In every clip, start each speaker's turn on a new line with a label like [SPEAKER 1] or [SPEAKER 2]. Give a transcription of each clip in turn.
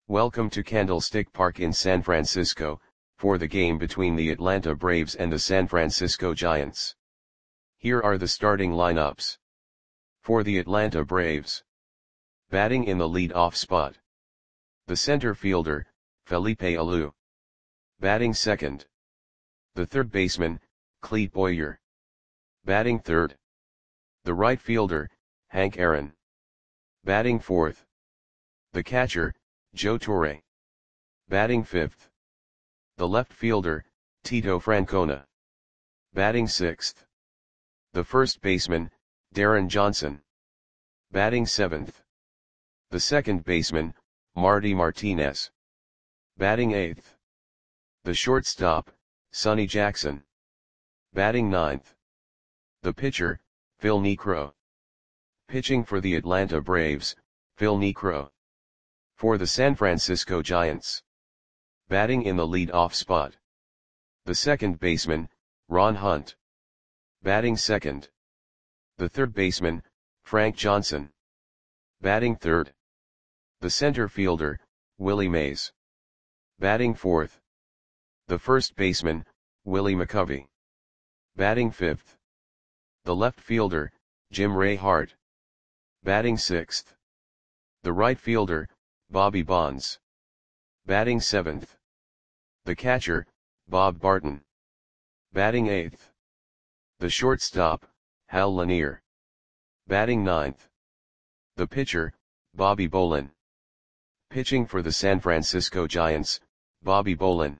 [SPEAKER 1] Welcome to Candlestick Park in San Francisco, for the game between the Atlanta Braves and the San Francisco Giants. Here are the starting lineups. For the Atlanta Braves. Batting in the lead-off spot. The center fielder, Felipe Alou. Batting second. The third baseman, Clete Boyer. Batting third. The right fielder, Hank Aaron. Batting fourth. The catcher, Joe Torre. Batting fifth. The left fielder, Tito Francona. Batting sixth. The first baseman, Darren Johnson. Batting seventh. The second baseman, Marty Martinez. Batting eighth. The shortstop, Sonny Jackson. Batting ninth. The pitcher, Phil Niekro. Pitching for the Atlanta Braves, Phil Niekro. For the San Francisco Giants. Batting in the lead-off spot. The second baseman, Ron Hunt. Batting second. The third baseman, Frank Johnson. Batting third. The center fielder, Willie Mays. Batting fourth. The first baseman, Willie McCovey. Batting fifth. The left fielder, Jim Ray Hart. Batting sixth. The right fielder, Bobby Bonds. Batting seventh. The catcher, Bob Barton. Batting eighth. The shortstop, Hal Lanier. Batting ninth. The pitcher, Bobby Bolin. Pitching for the San Francisco Giants, Bobby Bolin.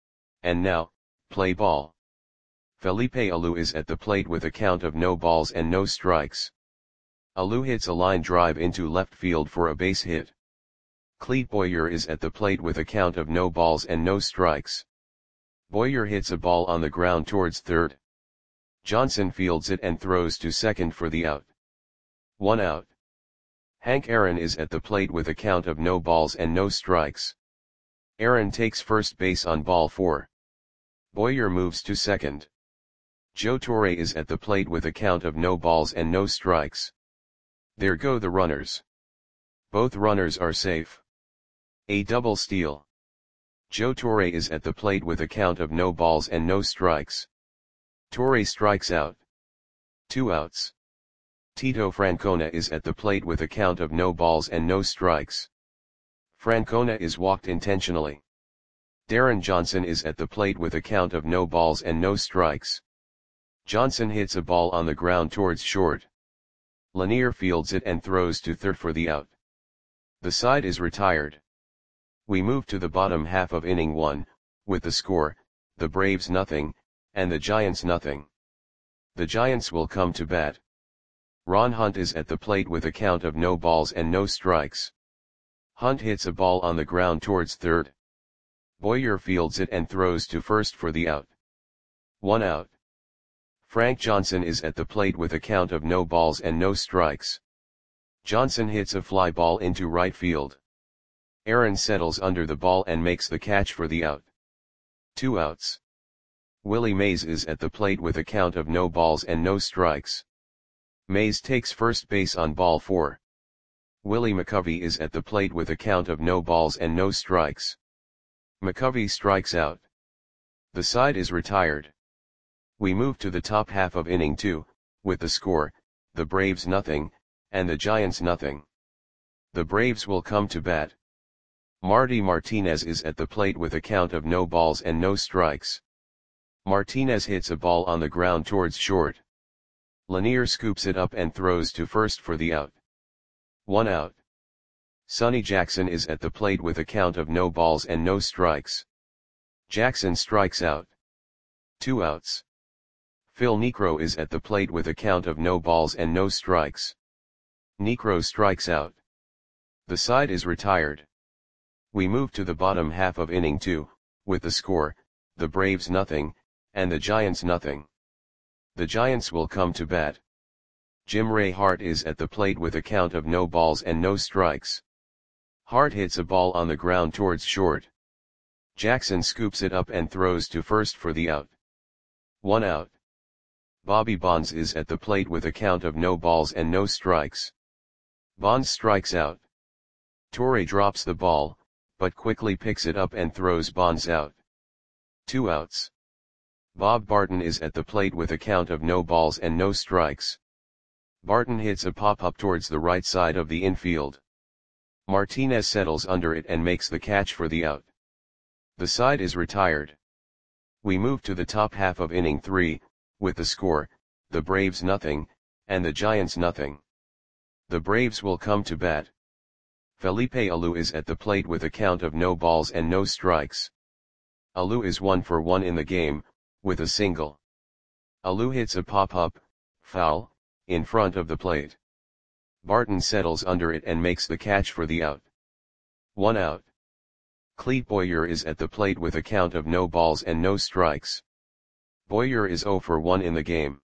[SPEAKER 1] And now, play ball. Felipe Alou is at the plate with a count of no balls and no strikes. Alou hits a line drive into left field for a base hit. Clete Boyer is at the plate with a count of no balls and no strikes. Boyer hits a ball on the ground towards third. Johnson fields it and throws to second for the out. 1 out. Hank Aaron is at the plate with a count of no balls and no strikes. Aaron takes first base on ball 4. Boyer moves to second. Joe Torre is at the plate with a count of no balls and no strikes. There go the runners. Both runners are safe. A double steal. Joe Torre is at the plate with a count of no balls and no strikes. Torre strikes out. 2 outs. Tito Francona is at the plate with a count of no balls and no strikes. Francona is walked intentionally. Darren Johnson is at the plate with a count of no balls and no strikes. Johnson hits a ball on the ground towards short. Lanier fields it and throws to third for the out. The side is retired. We move to the bottom half of inning 1, with the score, the Braves nothing, and the Giants nothing. The Giants will come to bat. Ron Hunt is at the plate with a count of no balls and no strikes. Hunt hits a ball on the ground towards third. Boyer fields it and throws to first for the out. 1 out. Frank Johnson is at the plate with a count of no balls and no strikes. Johnson hits a fly ball into right field. Aaron settles under the ball and makes the catch for the out. 2 outs. Willie Mays is at the plate with a count of no balls and no strikes. Mays takes first base on ball 4. Willie McCovey is at the plate with a count of no balls and no strikes. McCovey strikes out. The side is retired. We move to the top half of inning 2, with the score, the Braves nothing, and the Giants nothing. The Braves will come to bat. Marty Martinez is at the plate with a count of no balls and no strikes. Martinez hits a ball on the ground towards short. Lanier scoops it up and throws to first for the out. 1 out. Sonny Jackson is at the plate with a count of no balls and no strikes. Jackson strikes out. 2 outs. Phil Niekro is at the plate with a count of no balls and no strikes. Niekro strikes out. The side is retired. We move to the bottom half of inning 2, with the score, the Braves nothing, and the Giants nothing. The Giants will come to bat. Jim Ray Hart is at the plate with a count of no balls and no strikes. Hart hits a ball on the ground towards short. Jackson scoops it up and throws to first for the out. 1 out. Bobby Bonds is at the plate with a count of no balls and no strikes. Bonds strikes out. Torre drops the ball, but quickly picks it up and throws Bonds out. 2 outs. Bob Barton is at the plate with a count of no balls and no strikes. Barton hits a pop-up towards the right side of the infield. Martinez settles under it and makes the catch for the out. The side is retired. We move to the top half of inning 3, with the score, the Braves nothing, and the Giants nothing. The Braves will come to bat. Felipe Alou is at the plate with a count of no balls and no strikes. Alou is 1 for 1 in the game, with a single. Alou hits a pop-up, foul, in front of the plate. Barton settles under it and makes the catch for the out. 1 out. Clete Boyer is at the plate with a count of no balls and no strikes. Boyer is 0 for 1 in the game.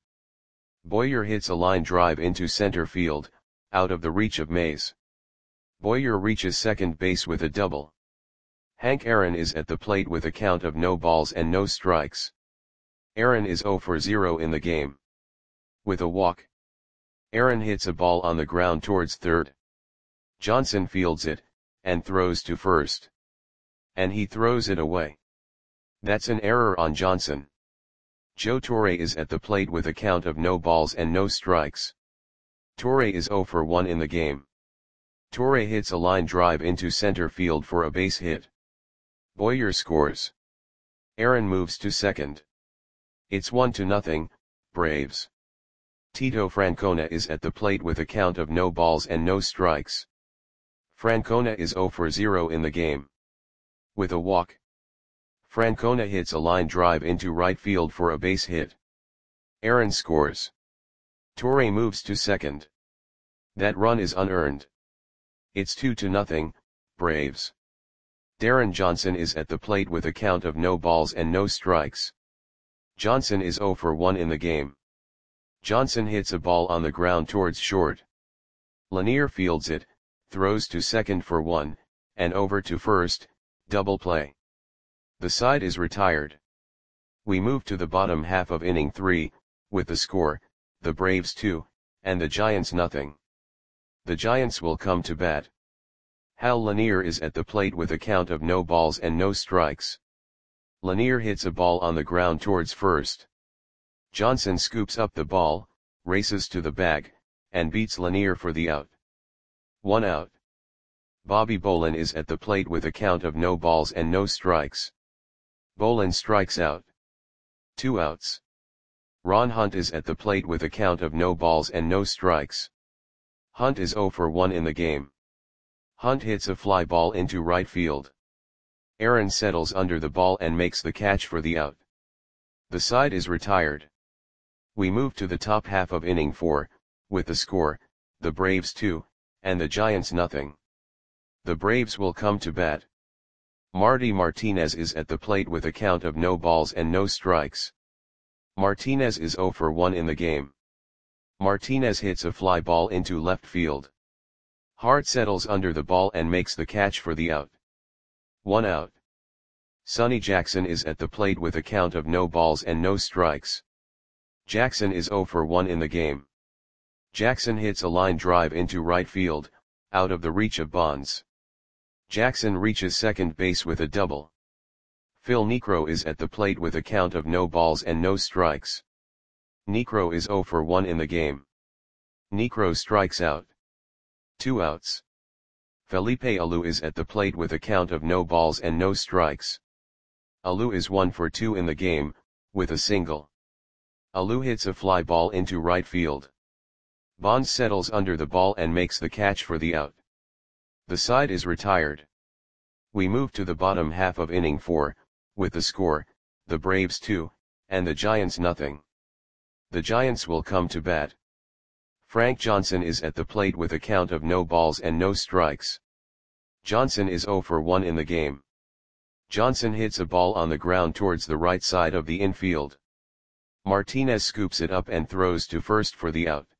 [SPEAKER 1] Boyer hits a line drive into center field, out of the reach of Mays. Boyer reaches second base with a double. Hank Aaron is at the plate with a count of no balls and no strikes. Aaron is 0 for 0 in the game. With a walk. Aaron hits a ball on the ground towards third. Johnson fields it, and throws to first. And he throws it away. That's an error on Johnson. Joe Torre is at the plate with a count of no balls and no strikes. Torre is 0 for 1 in the game. Torre hits a line drive into center field for a base hit. Boyer scores. Aaron moves to second. It's 1-0, Braves. Tito Francona is at the plate with a count of no balls and no strikes. Francona is 0 for 0 in the game. With a walk. Francona hits a line drive into right field for a base hit. Aaron scores. Torre moves to second. That run is unearned. It's 2-0, Braves. Darren Johnson is at the plate with a count of no balls and no strikes. Johnson is 0 for 1 in the game. Johnson hits a ball on the ground towards short. Lanier fields it, throws to second for 1, and over to first, double play. The side is retired. We move to the bottom half of inning 3, with the score, the Braves 2, and the Giants nothing. The Giants will come to bat. Hal Lanier is at the plate with a count of no balls and no strikes. Lanier hits a ball on the ground towards first. Johnson scoops up the ball, races to the bag, and beats Lanier for the out. 1 out. Bobby Bolin is at the plate with a count of no balls and no strikes. Bolin strikes out. 2 outs. Ron Hunt is at the plate with a count of no balls and no strikes. Hunt is 0 for 1 in the game. Hunt hits a fly ball into right field. Aaron settles under the ball and makes the catch for the out. The side is retired. We move to the top half of inning 4, with the score, the Braves 2, and the Giants nothing. The Braves will come to bat. Marty Martinez is at the plate with a count of no balls and no strikes. Martinez is 0 for 1 in the game. Martinez hits a fly ball into left field. Hart settles under the ball and makes the catch for the out. 1 out. Sonny Jackson is at the plate with a count of no balls and no strikes. Jackson is 0 for 1 in the game. Jackson hits a line drive into right field, out of the reach of Bonds. Jackson reaches second base with a double. Phil Niekro is at the plate with a count of no balls and no strikes. Niekro is 0 for 1 in the game. Niekro strikes out. 2 outs. Felipe Alou is at the plate with a count of no balls and no strikes. Alou is 1 for 2 in the game, with a single. Alou hits a fly ball into right field. Bonds settles under the ball and makes the catch for the out. The side is retired. We move to the bottom half of inning 4, with the score, the Braves 2, and the Giants nothing. The Giants will come to bat. Frank Johnson is at the plate with a count of no balls and no strikes. Johnson is 0 for 1 in the game. Johnson hits a ball on the ground towards the right side of the infield. Martinez scoops it up and throws to first for the out.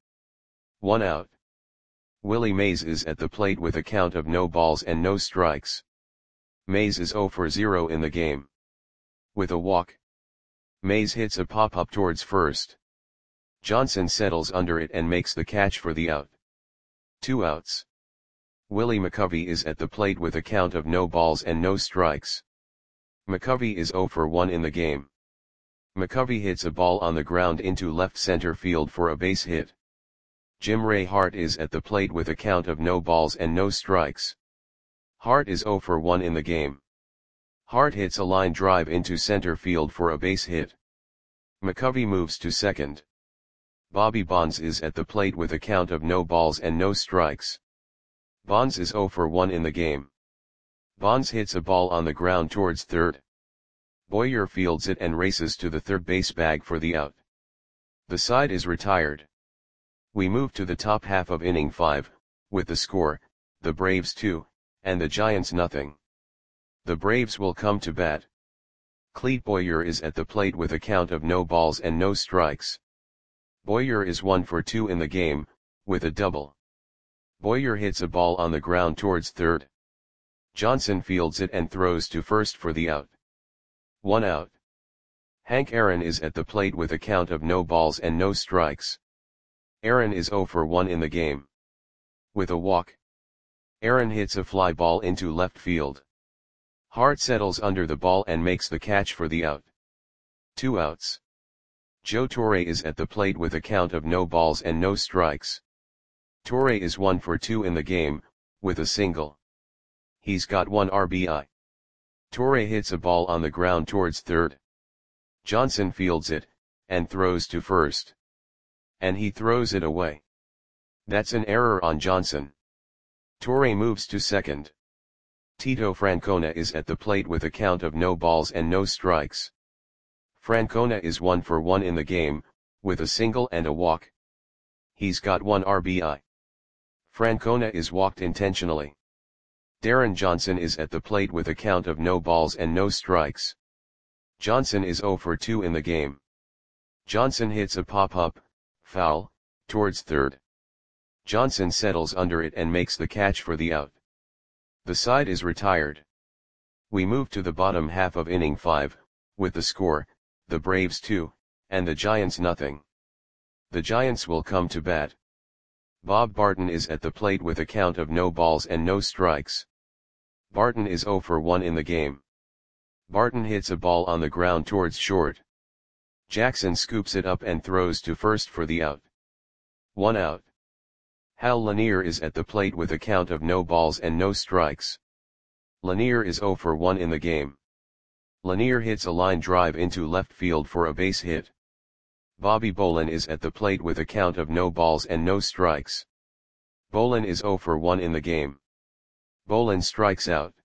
[SPEAKER 1] 1 out. Willie Mays is at the plate with a count of no balls and no strikes. Mays is 0 for 0 in the game. With a walk. Mays hits a pop-up towards first. Johnson settles under it and makes the catch for the out. 2 outs. Willie McCovey is at the plate with a count of no balls and no strikes. McCovey is 0 for 1 in the game. McCovey hits a ball on the ground into left center field for a base hit. Jim Ray Hart is at the plate with a count of no balls and no strikes. Hart is 0 for 1 in the game. Hart hits a line drive into center field for a base hit. McCovey moves to second. Bobby Bonds is at the plate with a count of no balls and no strikes. Bonds is 0 for 1 in the game. Bonds hits a ball on the ground towards third. Boyer fields it and races to the third base bag for the out. The side is retired. We move to the top half of inning 5, with the score, the Braves 2, and the Giants nothing. The Braves will come to bat. Clete Boyer is at the plate with a count of no balls and no strikes. Boyer is 1 for 2 in the game, with a double. Boyer hits a ball on the ground towards third. Johnson fields it and throws to first for the out. 1 out. Hank Aaron is at the plate with a count of no balls and no strikes. Aaron is 0 for 1 in the game. With a walk. Aaron hits a fly ball into left field. Hart settles under the ball and makes the catch for the out. 2 outs. Joe Torre is at the plate with a count of no balls and no strikes. Torre is 1 for 2 in the game, with a single. He's got 1 RBI. Torre hits a ball on the ground towards third. Johnson fields it, and throws to first. And he throws it away. That's an error on Johnson. Torre moves to second. Tito Francona is at the plate with a count of no balls and no strikes. Francona is 1 for 1 in the game, with a single and a walk. He's got 1 RBI. Francona is walked intentionally. Darren Johnson is at the plate with a count of no balls and no strikes. Johnson is 0 for 2 in the game. Johnson hits a pop-up, foul, towards third. Johnson settles under it and makes the catch for the out. The side is retired. We move to the bottom half of inning 5, with the score, the Braves 2, and the Giants nothing. The Giants will come to bat. Bob Barton is at the plate with a count of no balls and no strikes. Barton is 0 for 1 in the game. Barton hits a ball on the ground towards short. Jackson scoops it up and throws to first for the out. 1 out. Hal Lanier is at the plate with a count of no balls and no strikes. Lanier is 0 for 1 in the game. Lanier hits a line drive into left field for a base hit. Bobby Bolin is at the plate with a count of no balls and no strikes. Bolin is 0 for 1 in the game. Bolin strikes out.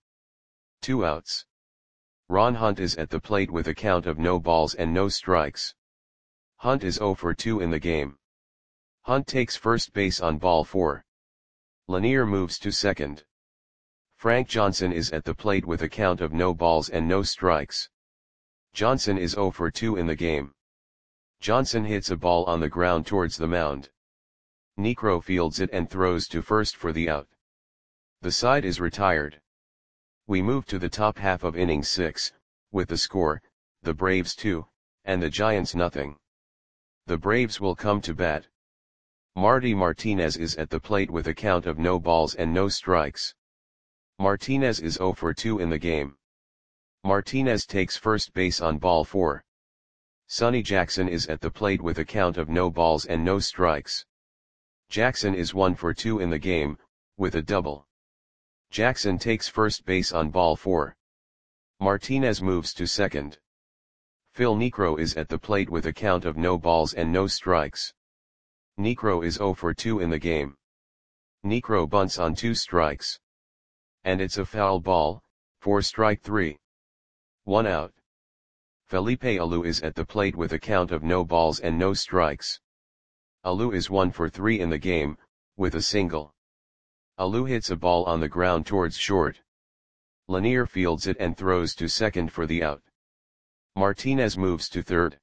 [SPEAKER 1] 2 outs. Ron Hunt is at the plate with a count of no balls and no strikes. Hunt is 0 for 2 in the game. Hunt takes first base on ball 4. Lanier moves to second. Frank Johnson is at the plate with a count of no balls and no strikes. Johnson is 0 for 2 in the game. Johnson hits a ball on the ground towards the mound. Niekro fields it and throws to first for the out. The side is retired. We move to the top half of inning 6, with the score, the Braves 2, and the Giants nothing. The Braves will come to bat. Marty Martinez is at the plate with a count of no balls and no strikes. Martinez is 0 for 2 in the game. Martinez takes first base on ball 4. Sonny Jackson is at the plate with a count of no balls and no strikes. Jackson is 1 for 2 in the game, with a double. Jackson takes first base on ball 4. Martinez moves to second. Phil Niekro is at the plate with a count of no balls and no strikes. Niekro is 0 for 2 in the game. Niekro bunts on 2 strikes. And it's a foul ball, for strike 3. 1 out. Felipe Alou is at the plate with a count of no balls and no strikes. Alou is 1 for 3 in the game, with a single. Alou hits a ball on the ground towards short. Lanier fields it and throws to second for the out. Martinez moves to third.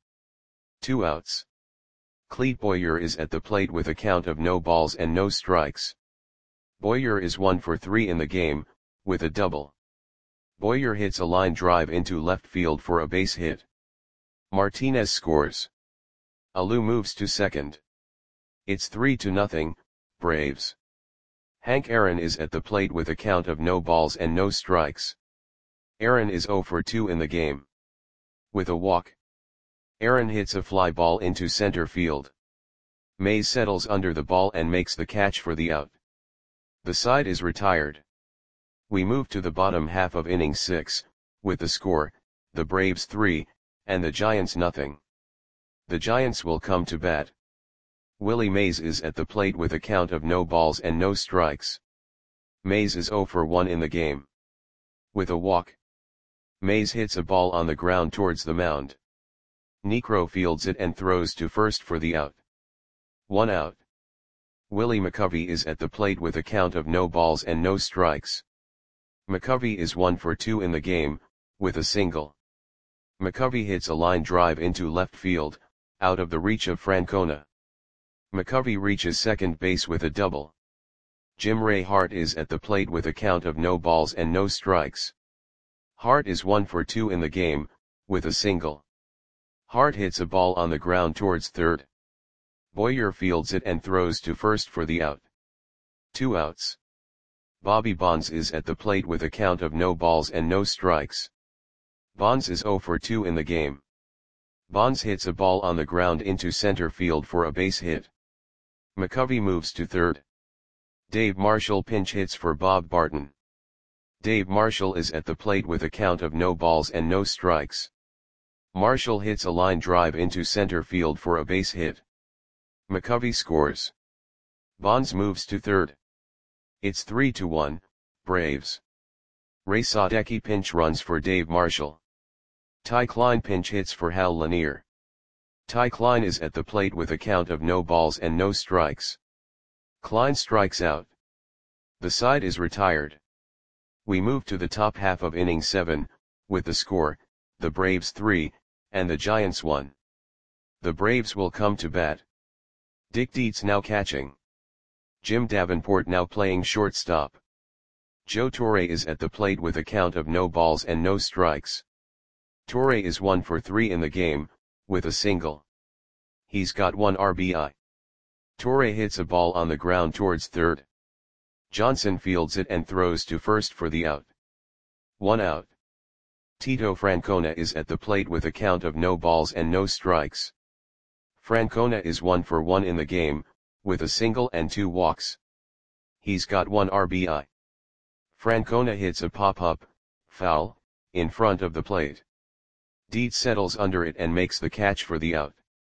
[SPEAKER 1] 2 outs. Clete Boyer is at the plate with a count of no balls and no strikes. Boyer is 1 for 3 in the game, with a double. Boyer hits a line drive into left field for a base hit. Martinez scores. Alou moves to second. It's 3-0, Braves. Hank Aaron is at the plate with a count of no balls and no strikes. Aaron is 0 for 2 in the game. With a walk. Aaron hits a fly ball into center field. Mays settles under the ball and makes the catch for the out. The side is retired. We move to the bottom half of inning 6, with the score, the Braves 3, and the Giants nothing. The Giants will come to bat. Willie Mays is at the plate with a count of no balls and no strikes. Mays is 0 for 1 in the game. With a walk. Mays hits a ball on the ground towards the mound. Niekro fields it and throws to first for the out. 1 out. Willie McCovey is at the plate with a count of no balls and no strikes. McCovey is 1 for 2 in the game, with a single. McCovey hits a line drive into left field, out of the reach of Francona. McCovey reaches second base with a double. Jim Ray Hart is at the plate with a count of no balls and no strikes. Hart is 1 for 2 in the game, with a single. Hart hits a ball on the ground towards third. Boyer fields it and throws to first for the out. 2 outs. Bobby Bonds is at the plate with a count of no balls and no strikes. Bonds is 0 for 2 in the game. Bonds hits a ball on the ground into center field for a base hit. McCovey moves to third. Dave Marshall pinch hits for Bob Barton. Dave Marshall is at the plate with a count of no balls and no strikes. Marshall hits a line drive into center field for a base hit. McCovey scores. Bonds moves to third. It's 3-1, Braves. Ray Sadecki pinch runs for Dave Marshall. Ty Klein pinch hits for Hal Lanier. Ty Klein is at the plate with a count of no balls and no strikes. Klein strikes out. The side is retired. We move to the top half of inning 7, with the score, the Braves 3, and the Giants 1. The Braves will come to bat. Dick Dietz now catching. Jim Davenport now playing shortstop. Joe Torre is at the plate with a count of no balls and no strikes. Torre is 1 for 3 in the game, with a single. He's got 1 RBI. Torre hits a ball on the ground towards third. Johnson fields it and throws to first for the out. 1 out. Tito Francona is at the plate with a count of no balls and no strikes. Francona is 1 for 1 in the game, with a single and 2 walks. He's got 1 RBI. Francona hits a pop-up, foul, in front of the plate. Dietz settles under it and makes the catch for the out.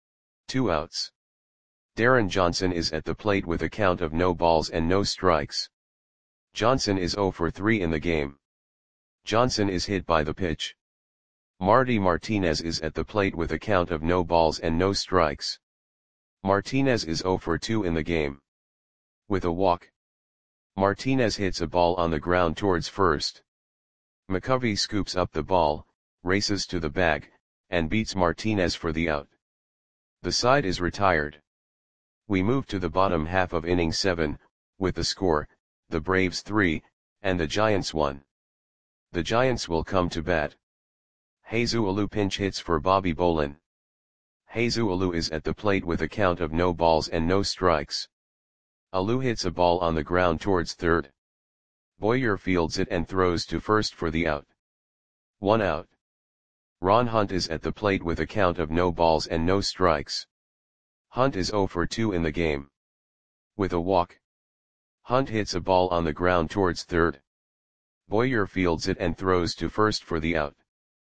[SPEAKER 1] 2 outs. Darren Johnson is at the plate with a count of no balls and no strikes. Johnson is 0 for 3 in the game. Johnson is hit by the pitch. Marty Martinez is at the plate with a count of no balls and no strikes. Martinez is 0 for 2 in the game. With a walk. Martinez hits a ball on the ground towards first. McCovey scoops up the ball, races to the bag, and beats Martinez for the out. The side is retired. We move to the bottom half of inning 7, with the score, the Braves 3, and the Giants 1. The Giants will come to bat. Jesus Alou pinch hits for Bobby Bolin. Jesus Alou is at the plate with a count of no balls and no strikes. Alou hits a ball on the ground towards third. Boyer fields it and throws to first for the out. 1 out. Ron Hunt is at the plate with a count of no balls and no strikes. Hunt is 0 for 2 in the game. With a walk. Hunt hits a ball on the ground towards third. Boyer fields it and throws to first for the out.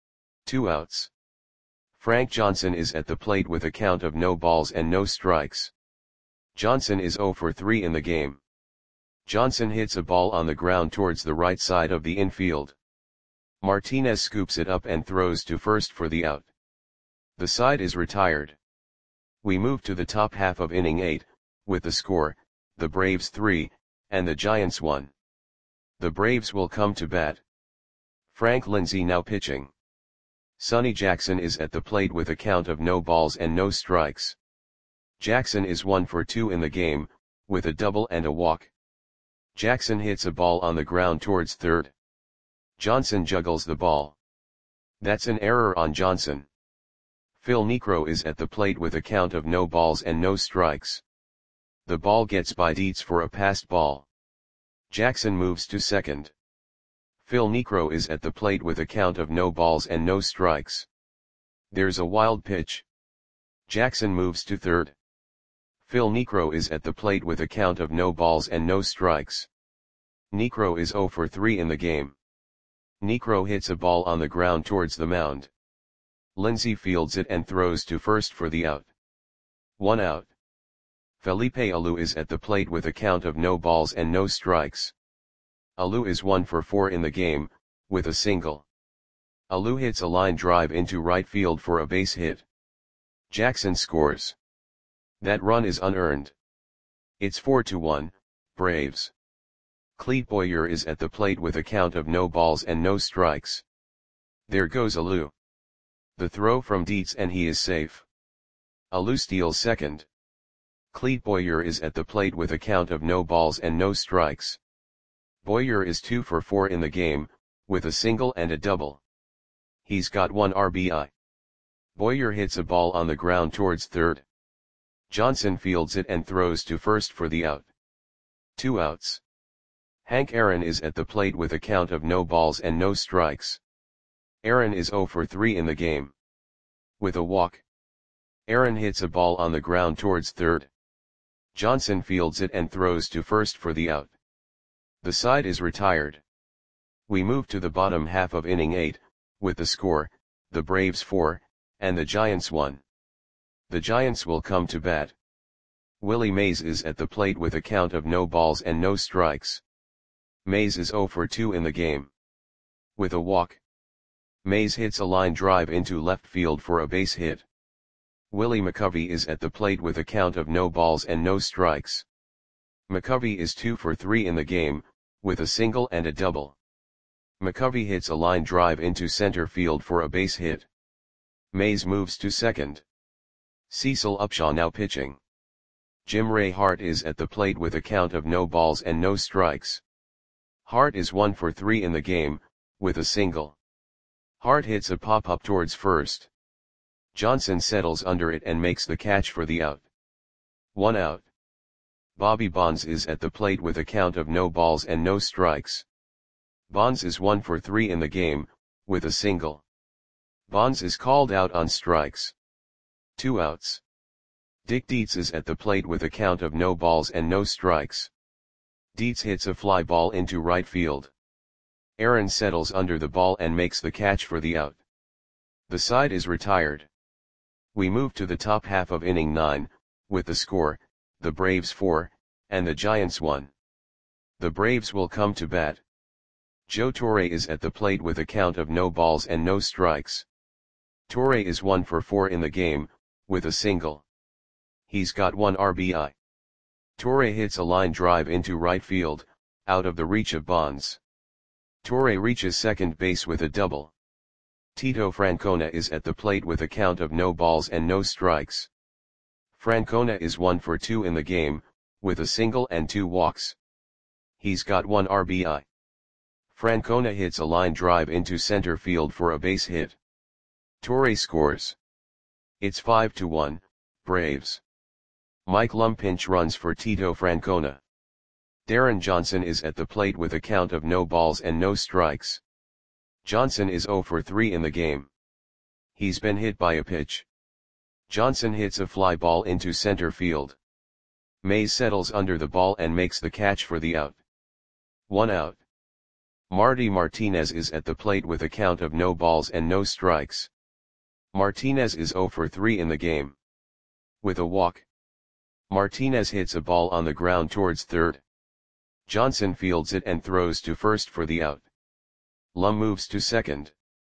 [SPEAKER 1] 2 outs. Frank Johnson is at the plate with a count of no balls and no strikes. Johnson is 0 for 3 in the game. Johnson hits a ball on the ground towards the right side of the infield. Martinez scoops it up and throws to first for the out. The side is retired. We move to the top half of inning 8, with the score, the Braves 3, and the Giants 1. The Braves will come to bat. Frank Lindsay now pitching. Sonny Jackson is at the plate with a count of no balls and no strikes. Jackson is 1 for 2 in the game, with a double and a walk. Jackson hits a ball on the ground towards third. Johnson juggles the ball. That's an error on Johnson. Phil Niekro is at the plate with a count of no balls and no strikes. The ball gets by Dietz for a passed ball. Jackson moves to second. Phil Niekro is at the plate with a count of no balls and no strikes. There's a wild pitch. Jackson moves to third. Phil Niekro is at the plate with a count of no balls and no strikes. Niekro is 0 for 3 in the game. Niekro hits a ball on the ground towards the mound. Lindsey fields it and throws to first for the out. 1 out. Felipe Alou is at the plate with a count of no balls and no strikes. Alou is 1 for 4 in the game, with a single. Alou hits a line drive into right field for a base hit. Jackson scores. That run is unearned. It's 4-1, Braves. Clete Boyer is at the plate with a count of no balls and no strikes. There goes Alou. The throw from Dietz and he is safe. Alou steals second. Clete Boyer is at the plate with a count of no balls and no strikes. Boyer is 2 for 4 in the game, with a single and a double. He's got 1 RBI. Boyer hits a ball on the ground towards third. Johnson fields it and throws to first for the out. 2 outs. Hank Aaron is at the plate with a count of no balls and no strikes. Aaron is 0 for 3 in the game. With a walk. Aaron hits a ball on the ground towards third. Johnson fields it and throws to first for the out. The side is retired. We move to the bottom half of inning 8, with the score, the Braves 4, and the Giants 1. The Giants will come to bat. Willie Mays is at the plate with a count of no balls and no strikes. Mays is 0 for 2 in the game. With a walk. Mays hits a line drive into left field for a base hit. Willie McCovey is at the plate with a count of no balls and no strikes. McCovey is 2 for 3 in the game, with a single and a double. McCovey hits a line drive into center field for a base hit. Mays moves to second. Cecil Upshaw now pitching. Jim Ray Hart is at the plate with a count of no balls and no strikes. Hart is 1 for 3 in the game, with a single. Hart hits a pop-up towards first. Johnson settles under it and makes the catch for the out. 1 out. Bobby Bonds is at the plate with a count of no balls and no strikes. Bonds is 1 for 3 in the game, with a single. Bonds is called out on strikes. 2 outs. Dick Dietz is at the plate with a count of no balls and no strikes. Dietz hits a fly ball into right field. Aaron settles under the ball and makes the catch for the out. The side is retired. We move to the top half of inning 9, with the score, the Braves 4, and the Giants 1. The Braves will come to bat. Joe Torre is at the plate with a count of no balls and no strikes. Torre is 1 for 4 in the game, with a single. He's got 1 RBI. Torre hits a line drive into right field, out of the reach of Bonds. Torre reaches second base with a double. Tito Francona is at the plate with a count of no balls and no strikes. Francona is 1 for 2 in the game, with a single and 2 walks. He's got 1 RBI. Francona hits a line drive into center field for a base hit. Torre scores. It's 5-1, Braves. Mike Lum pinch runs for Tito Francona. Darren Johnson is at the plate with a count of no balls and no strikes. Johnson is 0 for 3 in the game. He's been hit by a pitch. Johnson hits a fly ball into center field. Mays settles under the ball and makes the catch for the out. 1 out. Marty Martinez is at the plate with a count of no balls and no strikes. Martinez is 0 for 3 in the game. With a walk. Martinez hits a ball on the ground towards third. Johnson fields it and throws to first for the out. Lum moves to second.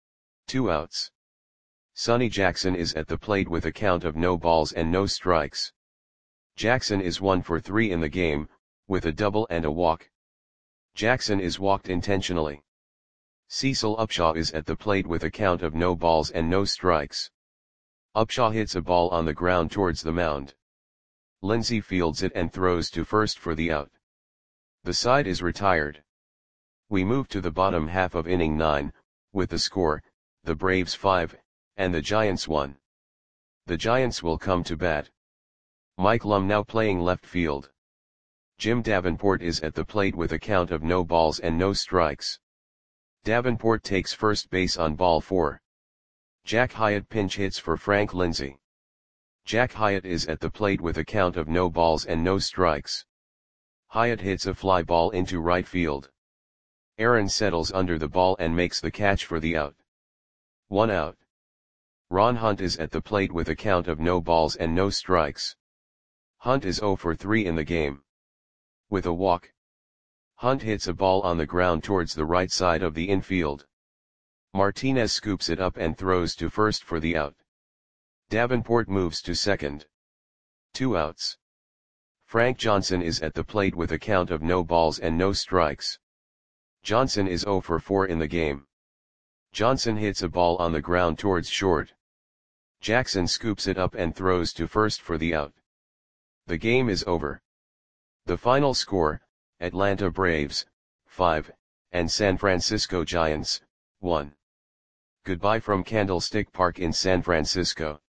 [SPEAKER 1] 2 outs. Sonny Jackson is at the plate with a count of no balls and no strikes. Jackson is 1 for 3 in the game, with a double and a walk. Jackson is walked intentionally. Cecil Upshaw is at the plate with a count of no balls and no strikes. Upshaw hits a ball on the ground towards the mound. Lindsey fields it and throws to first for the out. The side is retired. We move to the bottom half of inning 9, with the score, the Braves 5, and the Giants 1. The Giants will come to bat. Mike Lum now playing left field. Jim Davenport is at the plate with a count of no balls and no strikes. Davenport takes first base on ball 4. Jack Hyatt pinch hits for Frank Lindsay. Jack Hyatt is at the plate with a count of no balls and no strikes. Hyatt hits a fly ball into right field. Aaron settles under the ball and makes the catch for the out. 1 out. Ron Hunt is at the plate with a count of no balls and no strikes. Hunt is 0 for 3 in the game. With a walk, Hunt hits a ball on the ground towards the right side of the infield. Martinez scoops it up and throws to first for the out. Davenport moves to second. 2 outs. Frank Johnson is at the plate with a count of no balls and no strikes. Johnson is 0 for 4 in the game. Johnson hits a ball on the ground towards short. Jackson scoops it up and throws to first for the out. The game is over. The final score, Atlanta Braves, 5, and San Francisco Giants, 1. Goodbye from Candlestick Park in San Francisco.